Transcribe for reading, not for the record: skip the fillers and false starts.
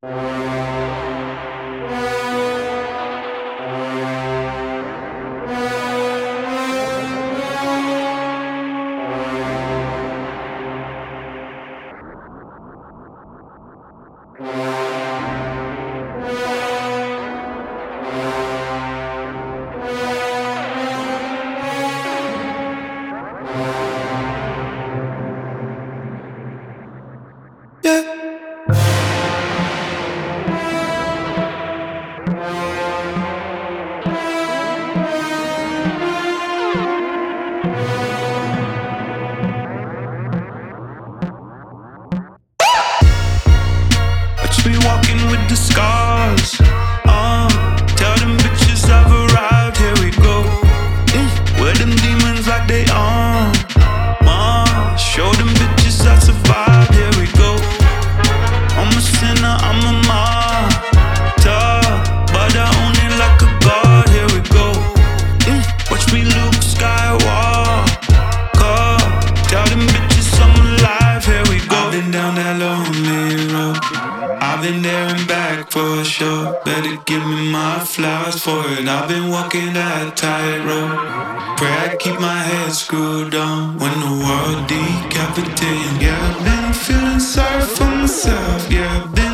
Watch me walking with the scars. Tell them bitches I've arrived. Here we go. Where them demons like they on. Show them bitches I survived. Here we go. I'm a sinner, I'm a martyr, but I own it like a god. Here we go. Watch me Luke Skywalker. Tell them bitches I'm alive. Here we go. I've been down that lonely road. I've been there and back for sure. Better give me my flowers for it. I've been walking that tightrope. Pray I keep my head screwed on when the world decapitating. Yeah, I've been feeling sorry for myself. Yeah, I've been